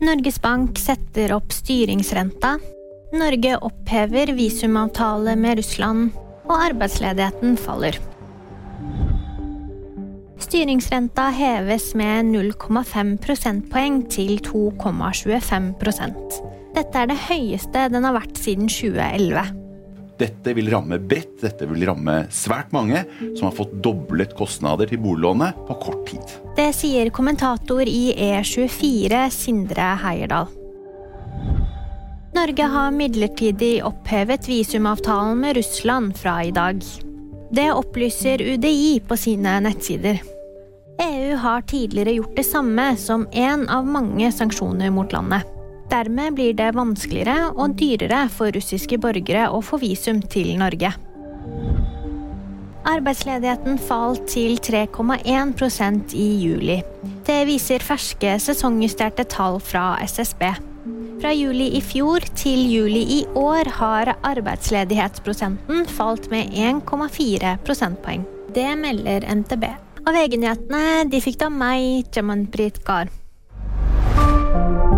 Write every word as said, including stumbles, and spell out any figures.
Norges Bank setter opp styringsrenta, Norge opphever visumavtale med Russland, og arbeidsledigheten faller. Styringsrenta heves med null komma fem prosentpoeng til to komma tjuefem prosent. Dette er det høyeste den har vært siden tjue elleve. Dette vil ramme bredt, dette vil ramme svært mange som har fått doblet kostnader til boliglånet på kort tid. Det sier kommentator i E tjuefire, Sindre Heierdal. Norge har midlertidig opphevet visumavtalen med Russland fra i dag. Det opplyser U D I på sine nettsider. E U har tidligere gjort det samme som en av mange sanksjoner mot landet. Dermed blir det vanskeligere og dyrere for russiske borgere å få visum til Norge. Arbeidsledigheten falt til tre komma en prosent i juli. Det viser ferske sesongjusterte tall fra S S B. Fra juli i fjor til juli i år har arbeidsledighetsprosenten falt med en komma fire prosentpoeng. Det melder N T B. Og V G-nyhetene de fikk da meg, Jamanpreet Kaur.